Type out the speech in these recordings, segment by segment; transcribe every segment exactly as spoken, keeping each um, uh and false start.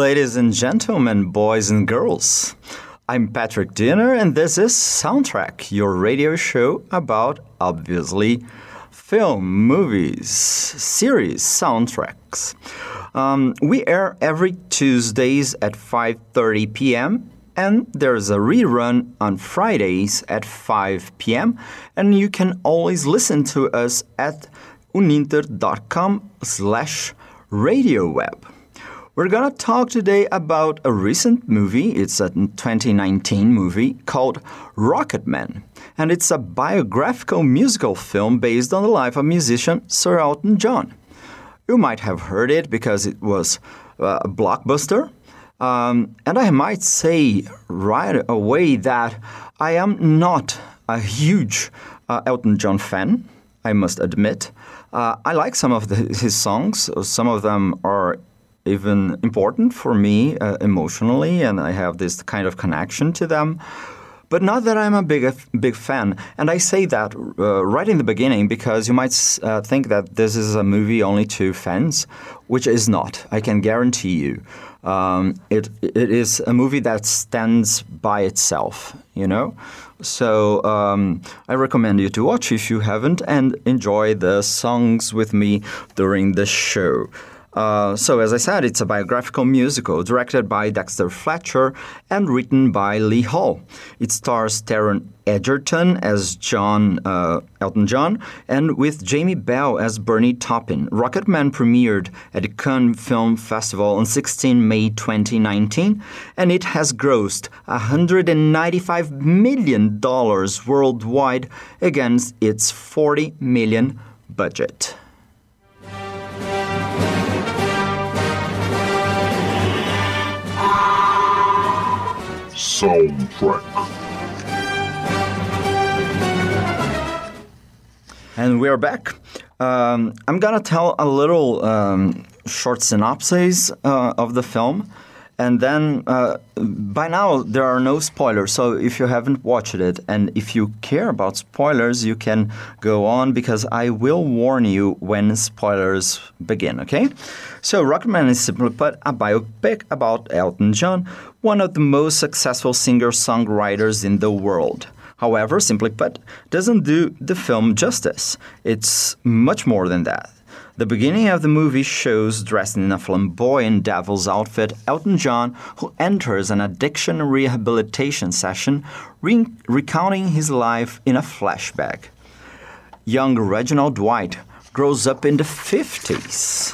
ladies and gentlemen, boys and girls. I'm Patrick Dinner, and this is Soundtrack, your radio show about, obviously, film, movies, series, soundtracks. Um, we air every Tuesdays at five thirty p.m., and there's a rerun on Fridays at five p.m., and you can always listen to us at uninter.com slash radio web. We're going to talk today about a recent movie. It's a twenty nineteen movie called Rocketman, and it's a biographical musical film based on the life of musician Sir Elton John. You might have heard it because it was a blockbuster, um, and I might say right away that I am not a huge uh, Elton John fan, I must admit. Uh, I like some of the, his songs. Some of them are even important for me uh, emotionally, and I have this kind of connection to them. But not that I'm a big big fan. And I say that uh, right in the beginning because you might uh, think that this is a movie only to fans, which is not. I can guarantee you. Um, it it is a movie that stands by itself, you know? So um, I recommend you to watch if you haven't and enjoy the songs with me during the show. Uh, so, as I said, it's a biographical musical directed by Dexter Fletcher and written by Lee Hall. It stars Taron Egerton as John uh, Elton John and with Jamie Bell as Bernie Taupin. Rocketman premiered at the Cannes Film Festival on the sixteenth of May twenty nineteen, and it has grossed one hundred ninety-five million dollars worldwide against its forty million dollars budget. Soundtrack. And we are back. Um, I'm going to tell a little um, short synopsis uh, of the film. And then, uh, by now, there are no spoilers. So if you haven't watched it, and if you care about spoilers, you can go on because I will warn you when spoilers begin, okay? So Rocketman is simply put a biopic about Elton John, one of the most successful singer-songwriters in the world. However, simply put, doesn't do the film justice. It's much more than that. The beginning of the movie shows, dressed in a flamboyant devil's outfit, Elton John, who enters an addiction rehabilitation session, re- recounting his life in a flashback. Young Reginald Dwight grows up in the fifties,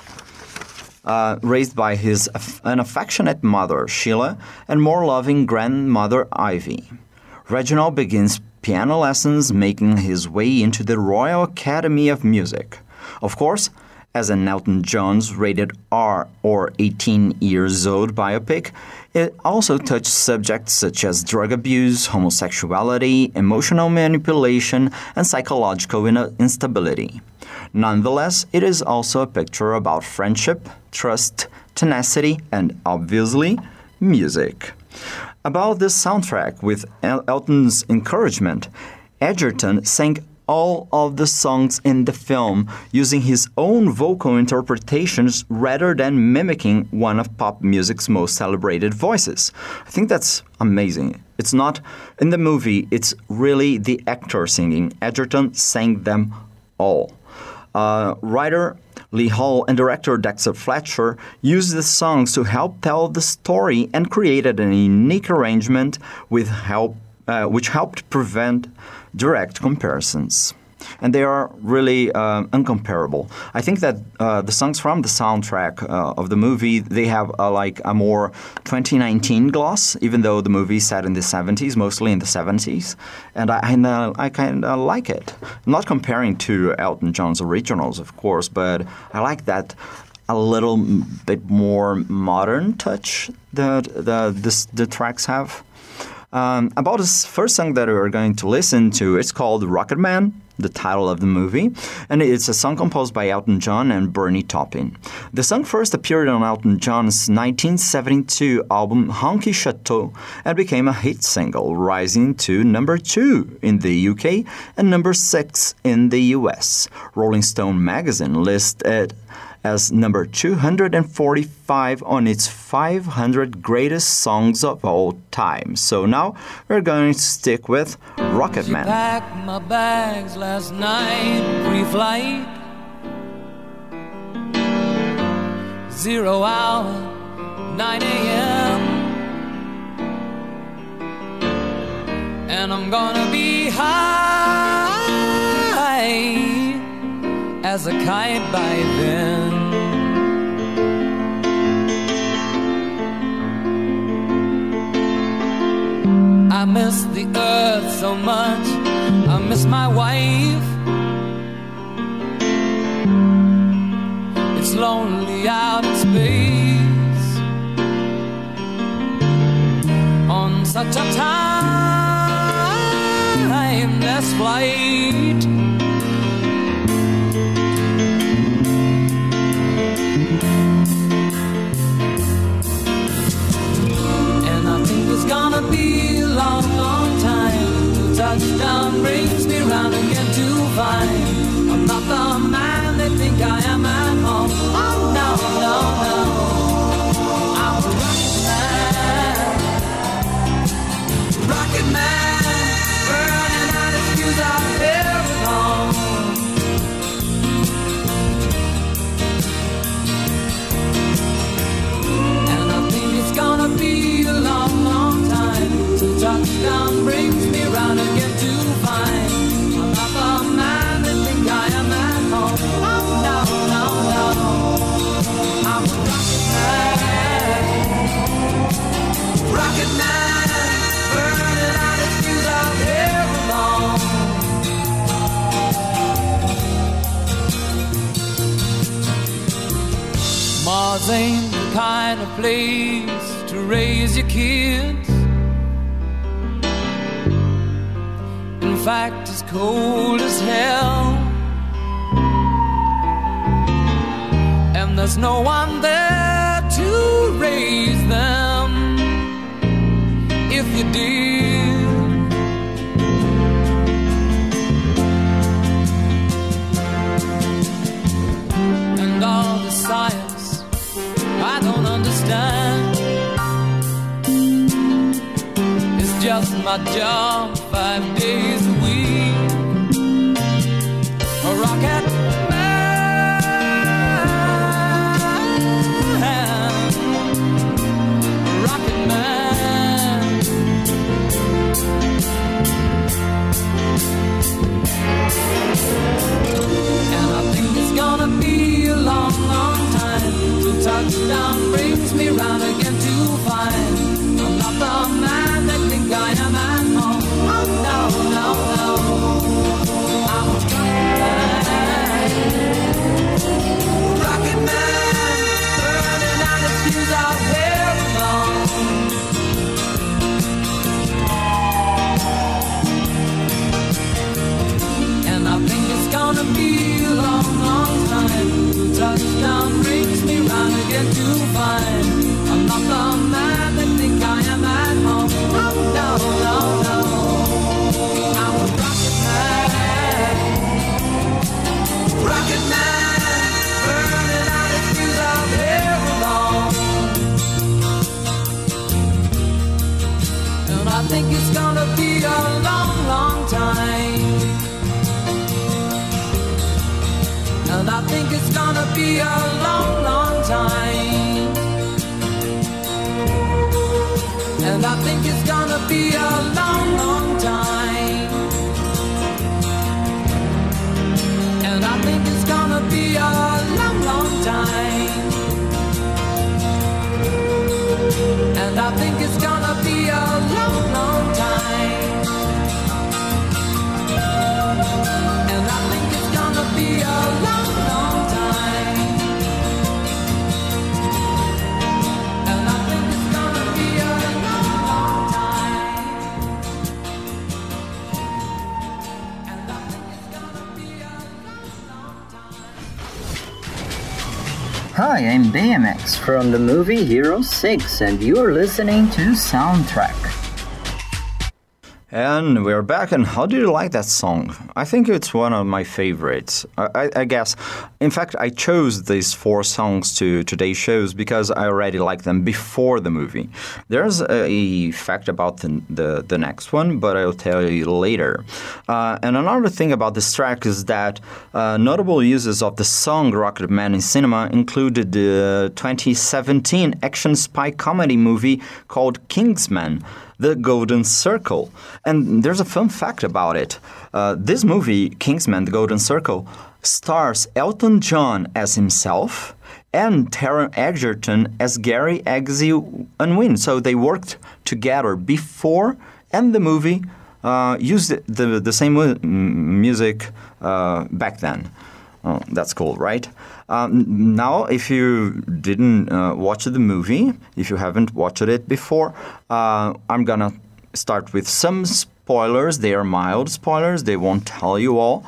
uh, raised by his aff- an affectionate mother, Sheila, and more loving grandmother, Ivy. Reginald begins piano lessons, making his way into the Royal Academy of Music. Of course, as an Elton John's rated R or eighteen years old biopic, it also touched subjects such as drug abuse, homosexuality, emotional manipulation, and psychological instability. Nonetheless, it is also a picture about friendship, trust, tenacity, and, obviously, music. About this soundtrack, with El- Elton's encouragement, Egerton sang all of the songs in the film using his own vocal interpretations rather than mimicking one of pop music's most celebrated voices. I think that's amazing. It's not in the movie, it's really the actor singing. Egerton sang them all. Uh, writer Lee Hall and director Dexter Fletcher used the songs to help tell the story and created a unique arrangement with help, uh, which helped prevent direct comparisons. And they are really uh, uncomparable. I think that uh, the songs from the soundtrack uh, of the movie, they have uh, like a more twenty nineteen gloss, even though the movie is set in the seventies, mostly in the seventies. And I, I, I kind of like it. I'm not comparing to Elton John's originals, of course, but I like that a little bit more modern touch that the, the, the tracks have. Um, about this first song that we're going to listen to, it's called Rocketman, the title of the movie, and it's a song composed by Elton John and Bernie Taupin. The song first appeared on Elton John's nineteen seventy-two album Honky Chateau and became a hit single, rising to number two in the U K and number six in the U S. Rolling Stone magazine listed as number two hundred forty-five on its five hundred greatest songs of all time. So now we're going to stick with Rocket Man. She packed my bags last night, pre-flight, zero hour, nine a.m. And I'm gonna be high as a kite by then. I miss the earth so much, I miss my wife. It's lonely out in space on such a timeless flight. And I think it's gonna be a long, long time till touchdown brings me round again to find I'm not the man they think I am at home. Oh no, no, no, I'm a rocket man, rocket man, burning out his fuse out here alone. And I think it's gonna be a long, long time till touchdown brings me round again to find I'm not the man they think I am at home. Oh no, no, no, I'm a rocket man, rocket man, burning out his fuse out here alone. Mars ain't the kind of place to raise your kids. In fact, it's cold as hell, and there's no one there to raise them if you did. And all the science I don't understand, it's just my job five days a week. A rocket man, a rocket man. And I think it's gonna be a long, long time till touchdown brings me round again to find I'm not the man they think I am at home. Oh no, no, no, I'm a rocket man, rocket man, burning out his fuse out here alone. And I think it's gonna be a long, long time till touchdown brings me round again to find I'm not the man they think I am at home. Oh no, no, no, I'm a rocket man, rocket man, burning out his fuse out here alone. And I think it's gonna be a long, long time. And I think it's gonna be a long, long time. And I think it's gonna be a long, long time. And I think it's gonna be a long, long time. And I think it's gonna be a long, long time. And I think it's gonna be a long, long time. And I think it's gonna be a long, long time. And I think it's gonna be a long, long time. Hi, I'm B M X from the movie Hero six, and you're listening to Soundtrack. And we're back, and how do you like that song? I think it's one of my favorites. I, I, I guess, in fact, I chose these four songs to today's shows because I already liked them before the movie. There's a fact about the, the, the next one, but I'll tell you later. Uh, and another thing about this track is that uh, notable uses of the song Rocket Man in cinema included the twenty seventeen action spy comedy movie called Kingsman: The Golden Circle. And there's a fun fact about it. Uh, this movie, Kingsman: The Golden Circle, stars Elton John as himself and Taron Egerton as Gary Eggsy Unwin. So they worked together before, and the movie uh, used the, the same mu- music uh, back then. Oh, that's cool, right? Um, now, if you didn't uh, watch the movie, if you haven't watched it before, uh, I'm going to start with some spoilers. They are mild spoilers. They won't tell you all.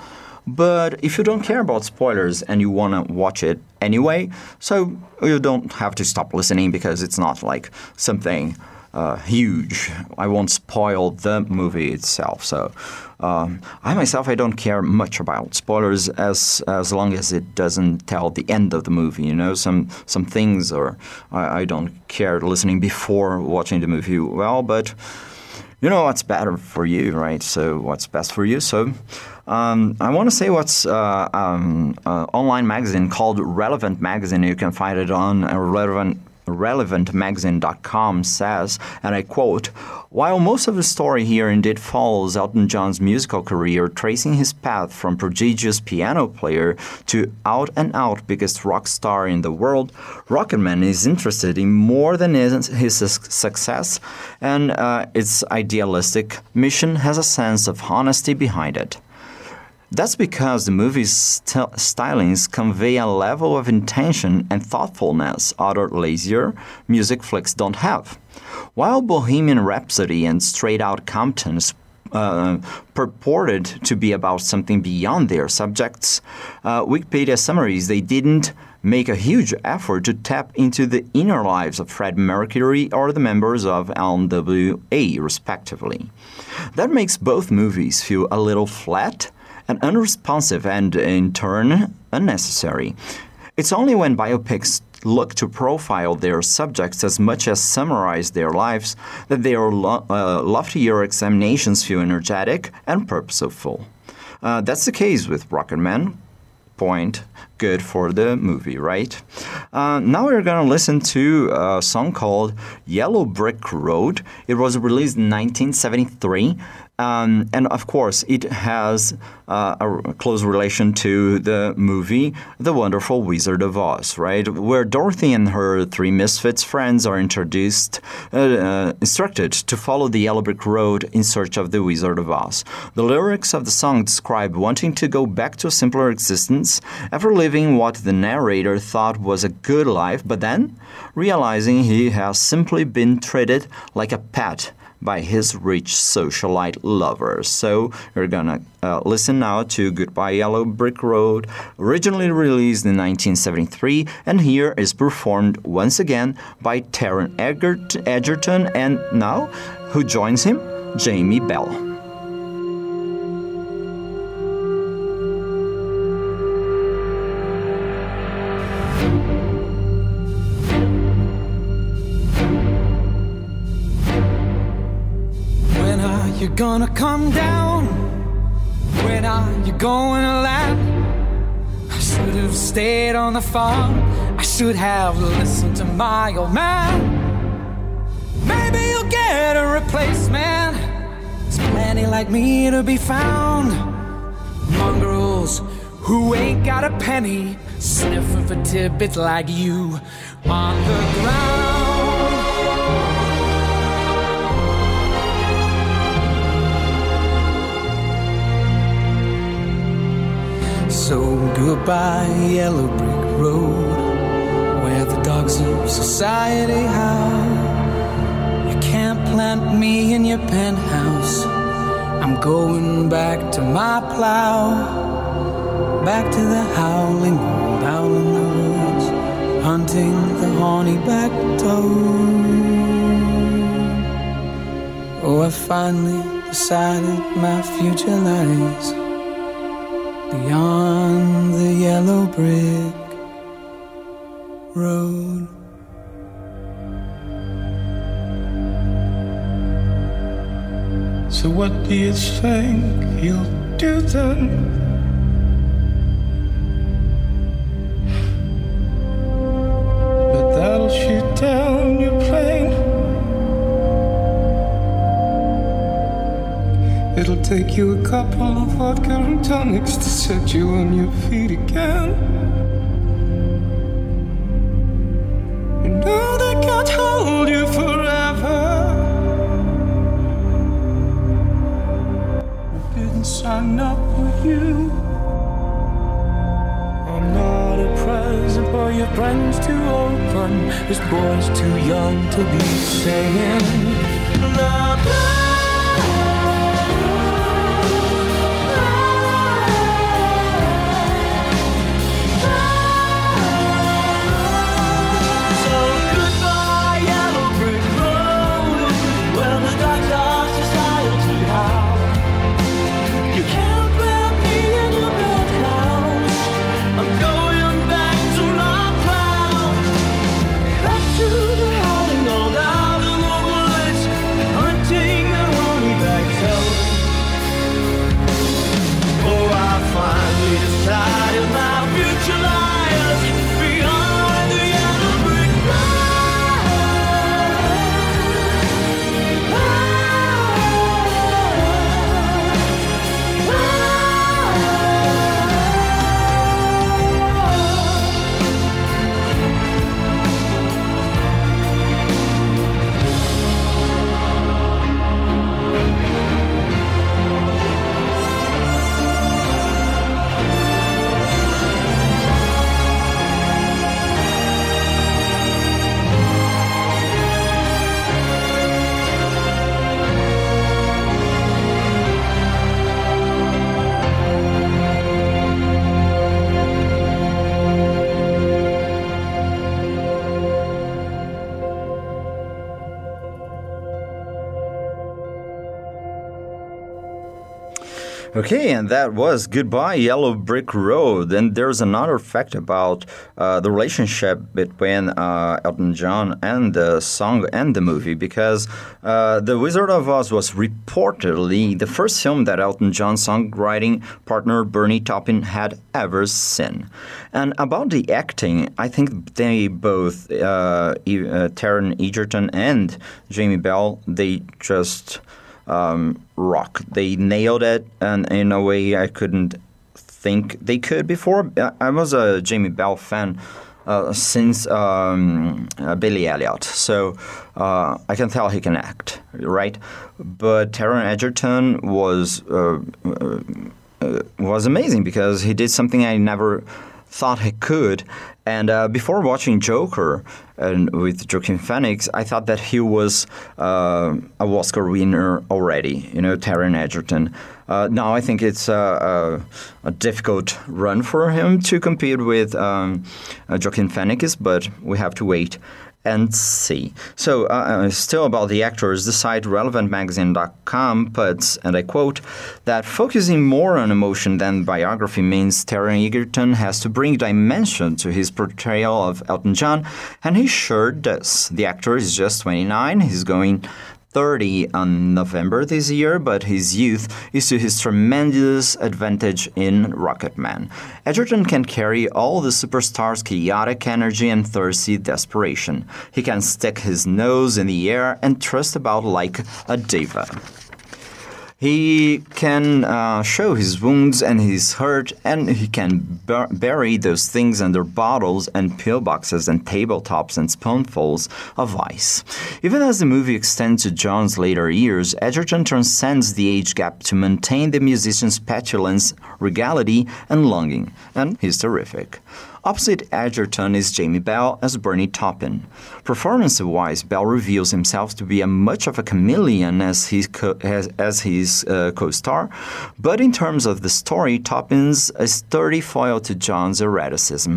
But if you don't care about spoilers and you want to watch it anyway, so you don't have to stop listening because it's not like something uh, huge. I won't spoil the movie itself. So um, I myself, I don't care much about spoilers as as long as it doesn't tell the end of the movie. You know, some some things, or I, I don't care listening before watching the movie. Well, but you know what's better for you, right? So what's best for you? So um, I want to say what's uh, um, uh, online magazine called Relevant Magazine. You can find it on uh, relevant. relevant magazine dot com says, and I quote, "While most of the story here indeed follows Elton John's musical career, tracing his path from prodigious piano player to out-and-out biggest rock star in the world, Rocketman is interested in more than his, his success, and uh, its idealistic mission has a sense of honesty behind it. That's because the movie's st- stylings convey a level of intention and thoughtfulness other lazier music flicks don't have. While Bohemian Rhapsody and Straight Outta Compton uh, purported to be about something beyond their subjects, uh, Wikipedia summaries they didn't make a huge effort to tap into the inner lives of Freddie Mercury or the members of L M W A, respectively. That makes both movies feel a little flat and unresponsive and, in turn, unnecessary. It's only when biopics look to profile their subjects as much as summarize their lives that their lo- uh, loftier examinations feel energetic and purposeful. Uh, that's the case with Rocketman. Point. Good for the movie, right? Uh, now we're going to listen to a song called Yellow Brick Road. It was released in nineteen seventy-three. Um, and of course, it has uh, a close relation to the movie The Wonderful Wizard of Oz, right? Where Dorothy and her three misfits friends are introduced, uh, uh, instructed to follow the yellow brick road in search of the Wizard of Oz. The lyrics of the song describe wanting to go back to a simpler existence after living what the narrator thought was a good life, but then realizing he has simply been treated like a pet by his rich socialite lovers. So we're gonna uh, listen now to Goodbye Yellow Brick Road, originally released in nineteen seventy-three, and here is performed once again by Taron Egert- Egerton, and now, who joins him? Jamie Bell. You're gonna come down. When are you going to land? I should have stayed on the farm. I should have listened to my old man. Maybe you'll get a replacement. There's plenty like me to be found. Mongrels who ain't got a penny, sniffing for tidbits like you on the ground. So goodbye, yellow brick road, where the dogs of society howl. You can't plant me in your penthouse. I'm going back to my plow, back to the howling old owl in the woods, hunting the horny-backed toad. Oh, I finally decided my future lies beyond the yellow brick road. So what do you think you'll do then? But that'll shoot down your plane. It'll take you a couple of vodka and tonics to set you on your feet again. You know they can't hold you forever. I didn't sign up with you. I'm not a present, boy, your brand's too open. This boy's too young to be saying love. Okay, and that was Goodbye Yellow Brick Road. And there's another fact about uh, the relationship between uh, Elton John and the song and the movie, because uh, The Wizard of Oz was reportedly the first film that Elton John's songwriting partner Bernie Taupin had ever seen. And about the acting, I think they both, uh, uh, Taron Egerton and Jamie Bell, they just... Um, rock. They nailed it, and in a way I couldn't think they could before. I was a Jamie Bell fan uh, since um, uh, Billy Elliot, so uh, I can tell he can act, right? But Taron Egerton was uh, uh, uh, was amazing because he did something I never thought he could. And uh, before watching Joker and with Joaquin Phoenix, I thought that he was uh, a Oscar winner already, you know, Taron Egerton. Uh, now I think it's a, a, a difficult run for him to compete with um, uh, Joaquin Phoenix, but we have to wait and see. So, uh, still about the actors, the site relevant magazine dot com puts, and I quote, that focusing more on emotion than biography means Taron Egerton has to bring dimension to his portrayal of Elton John, and he sure does. The actor is just twenty-nine. He's going thirty on November this year, but his youth is to his tremendous advantage in Rocketman. Egerton can carry all the superstar's chaotic energy and thirsty desperation. He can stick his nose in the air and thrust about like a diva. He can uh, show his wounds and his hurt, and he can bur- bury those things under bottles and pillboxes and tabletops and spoonfuls of ice. Even as the movie extends to John's later years, Egerton transcends the age gap to maintain the musician's petulance, regality, and longing, and he's terrific. Opposite Egerton is Jamie Bell as Bernie Taupin. Performance-wise, Bell reveals himself to be a much of a chameleon as his, co- as, as his uh, co-star, but in terms of the story, Taupin's a sturdy foil to John's eroticism.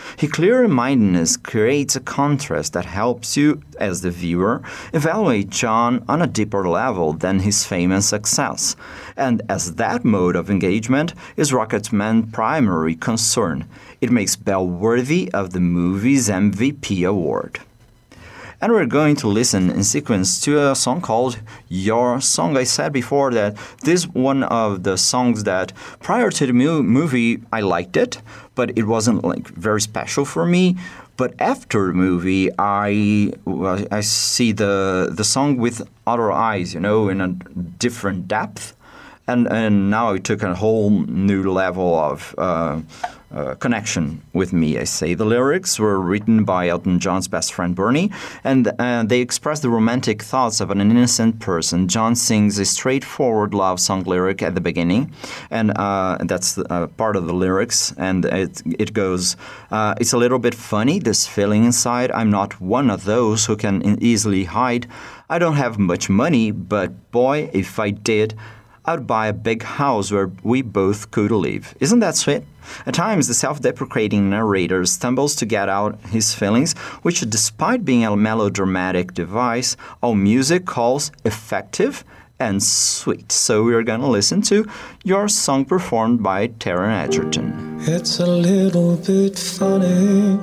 His clear-mindedness creates a contrast that helps you, as the viewer, evaluate John on a deeper level than his fame and success. And as that mode of engagement is Rocketman's primary concern, it makes Bell worthy of the movie's M V P award. And we're going to listen in sequence to a song called Your Song. I said before that this is one of the songs that prior to the mu- movie I liked it, but it wasn't like very special for me. But after the movie, I I see the the song with other eyes, you know, in a different depth, and and now it took a whole new level of Uh, Uh, connection with me. I say the lyrics were written by Elton John's best friend Bernie, and uh, they express the romantic thoughts of an innocent person. John sings a straightforward love song lyric at the beginning, and uh, that's uh, part of the lyrics, and it it goes, uh, it's a little bit funny, this feeling inside. I'm not one of those who can easily hide. I don't have much money, but boy, if I did, I'd buy a big house where we both could live. Isn't that sweet? At times, the self-deprecating narrator stumbles to get out his feelings, which, despite being a melodramatic device, all music calls effective and sweet. So we are going to listen to Your Song performed by Taron Egerton. It's a little bit funny,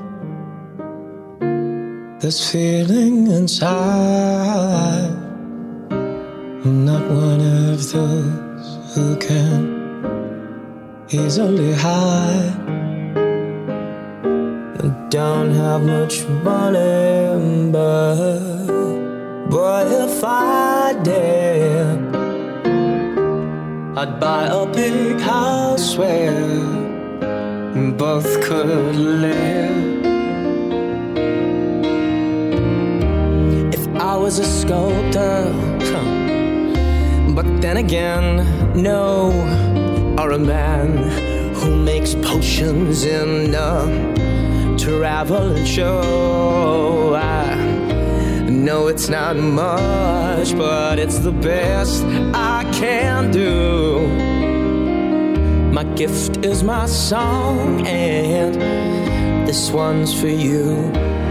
this feeling inside. I'm not one of those who can easily hide. I don't have much money, but but if I did, I'd buy a big house where both could live. If I was a sculptor, but then again, no, or a man who makes potions in a traveling show. I know it's not much, but it's the best I can do. My gift is my song, and this one's for you.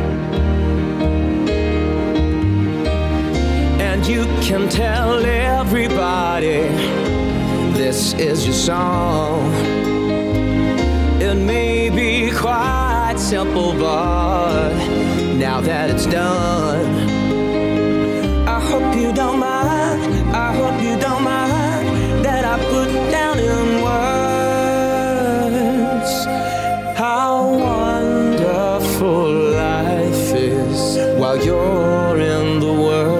And you can tell everybody this is your song. It may be quite simple, but now that it's done, I hope you don't mind, I hope you don't mind that I put down in words how wonderful life is while you're in the world.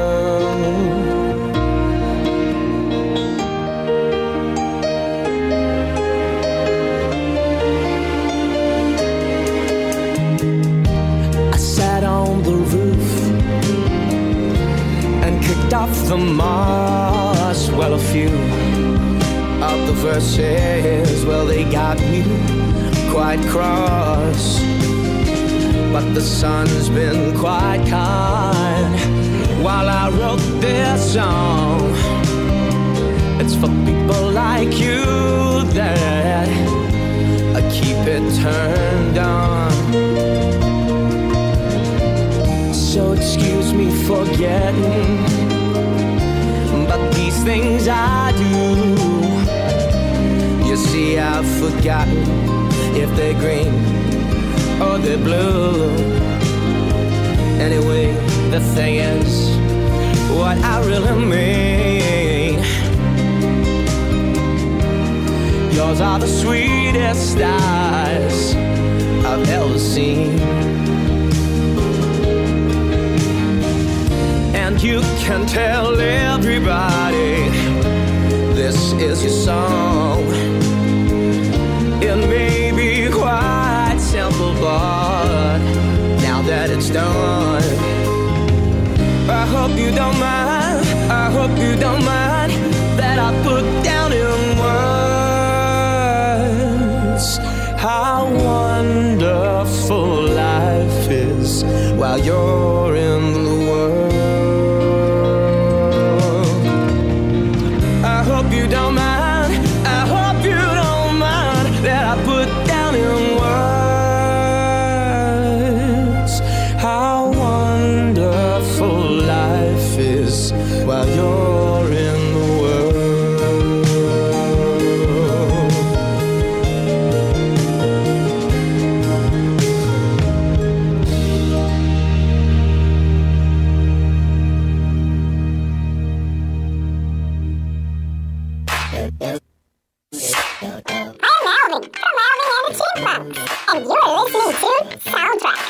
Off the moss, well, a few of the verses, well, they got me quite cross. But the sun's been quite kind while I wrote this song. It's for people like you that I keep it turned on. So excuse me for getting, but these things I do, you see, I've forgotten if they're green or they're blue. Anyway, the thing is, what I really mean, yours are the sweetest eyes I've ever seen. And you can tell everybody this is your song. It may be quite simple, but now that it's done, I hope you don't mind, I hope you don't mind that I put down in words how wonderful life is while you're in the world. I hope you don't mind, I hope you don't mind that I put down in Alvin from Alvin and the Chipmunks, and you're listening to Soundtrack.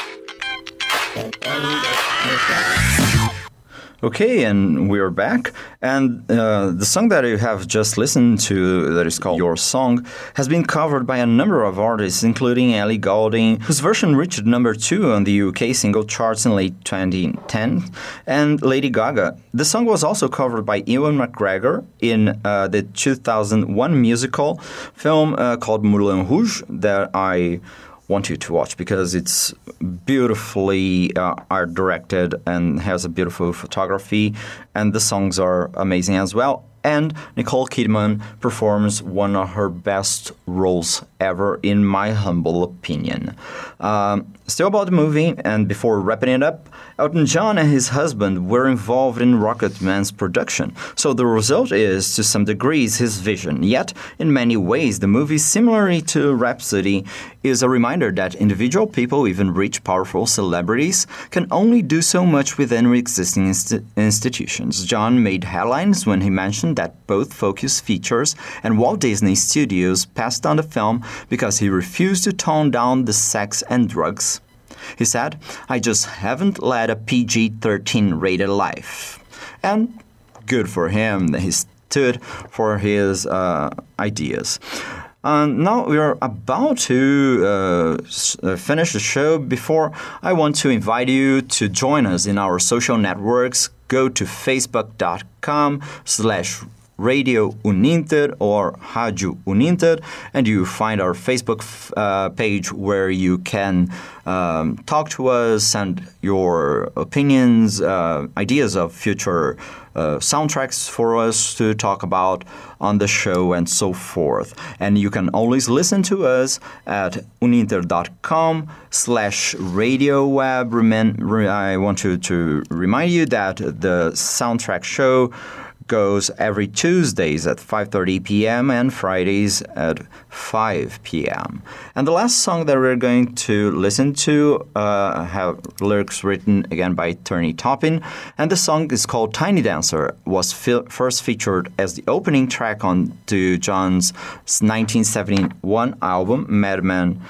Okay, and we're back. And uh, the song that you have just listened to, that is called Your Song, has been covered by a number of artists, including Ellie Goulding, whose version reached number two on the U K single charts in late twenty ten, and Lady Gaga. The song was also covered by Ewan McGregor in uh, the two thousand one musical film uh, called Moulin Rouge that I want you to watch because it's beautifully uh, art directed and has a beautiful photography, and the songs are amazing as well. And Nicole Kidman performs one of her best roles ever, in my humble opinion. Um, still about the movie, and before wrapping it up, Elton John and his husband were involved in Rocketman's production, so the result is, to some degrees, his vision. Yet, in many ways, the movie, similarly to Rhapsody, is a reminder that individual people, even rich, powerful celebrities, can only do so much within existing inst- institutions. John made headlines when he mentioned that both Focus Features and Walt Disney Studios passed on the film because he refused to tone down the sex and drugs. He said, "I just haven't led a P G thirteen rated life." And good for him that he stood for his uh, ideas. Uh, now we are about to uh, s- uh, finish the show. Before, I want to invite you to join us in our social networks. Go to facebook.com slash Radio Uninter or Rádio Uninter, and you find our Facebook f- uh, page where you can um, talk to us, send your opinions, uh, ideas of future uh, soundtracks for us to talk about on the show and so forth. And you can always listen to us at uninter.com slash radio web. Remem- I want to, to remind you that the soundtrack show goes every Tuesdays at five thirty p.m. and Fridays at five p.m. And the last song that we're going to listen to uh, have lyrics written again by Tony Toppin, and the song is called Tiny Dancer, was fi- first featured as the opening track on to John's nineteen seventy-one album, Madman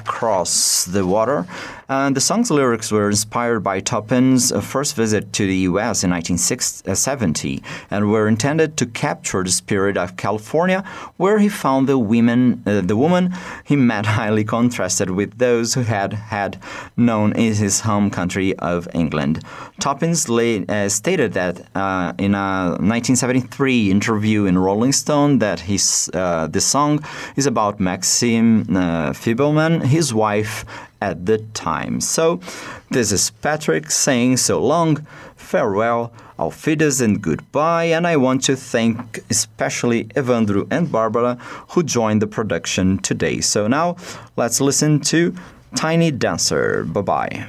Across the Water. And the song's lyrics were inspired by Toppin's uh, first visit to the U S in nineteen seventy and were intended to capture the spirit of California, where he found the women, uh, the woman he met highly contrasted with those who had had known in his home country of England. Toppins lay, uh, stated that uh, in a nineteen seventy-three interview in Rolling Stone that his uh, this song is about Maxim uh, Fibelman, his wife at the time. So, this is Patrick saying so long, farewell, auf Wiedersehen, and goodbye, and I want to thank especially Evandro and Barbara who joined the production today. So now, let's listen to Tiny Dancer. Bye-bye.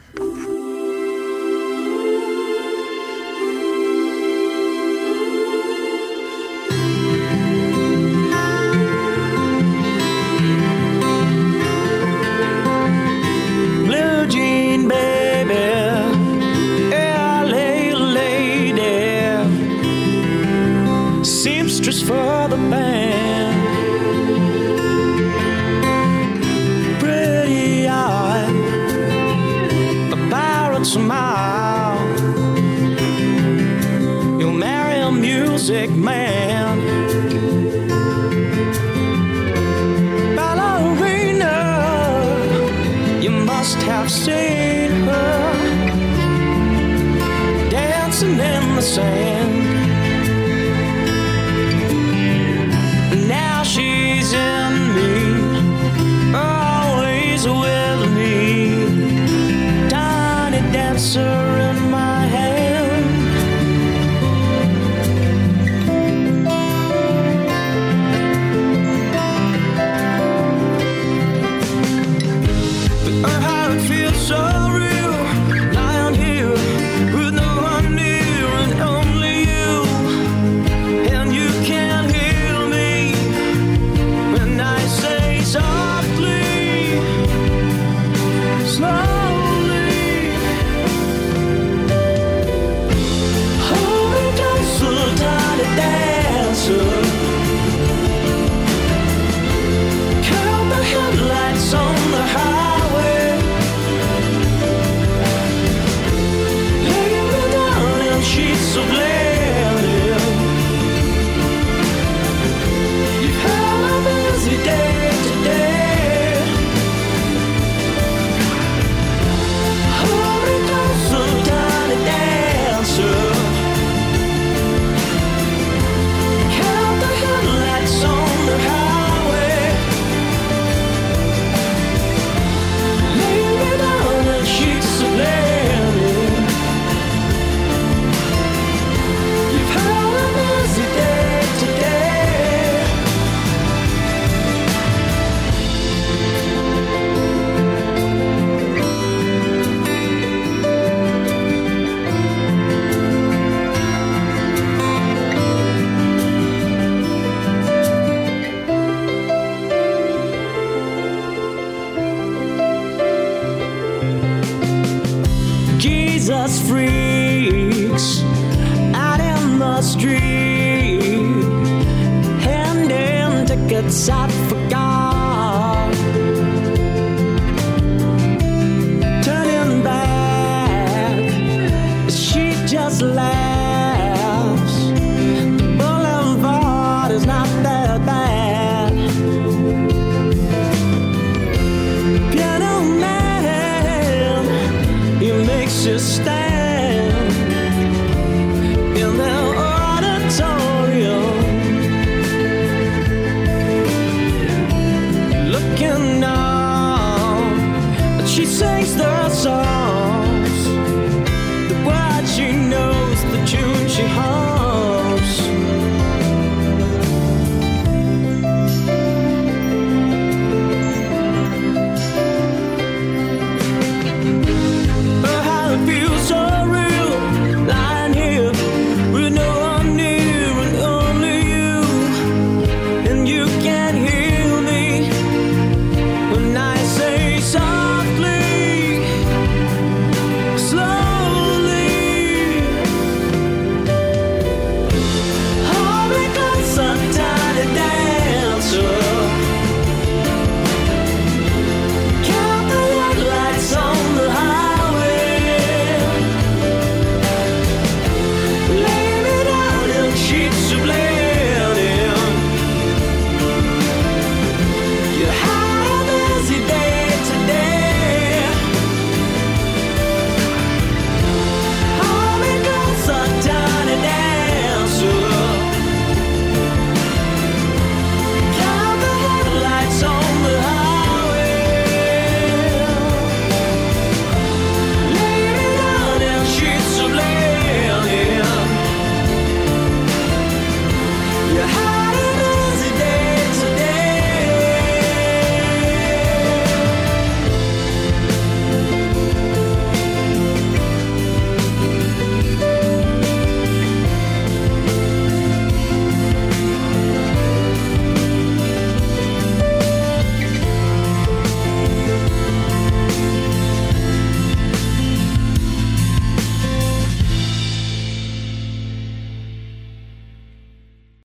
For the band, pretty eye, a pirate smile. You'll marry a music man, ballerina. You must have seen her dancing in the sand. She's in me, always with me, tiny dancer in my hand. But her heart feels so real, lying here with no one near and only inside